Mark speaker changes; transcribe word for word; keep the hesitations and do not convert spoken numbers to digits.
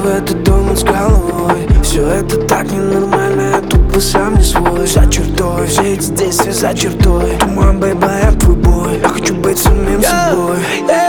Speaker 1: в этот дом с головой. Все это так ненормально, я тупо сам не свой. За чертой, все эти действия за чертой. Туман, бэйба, я твой бой. Я хочу быть самим собой.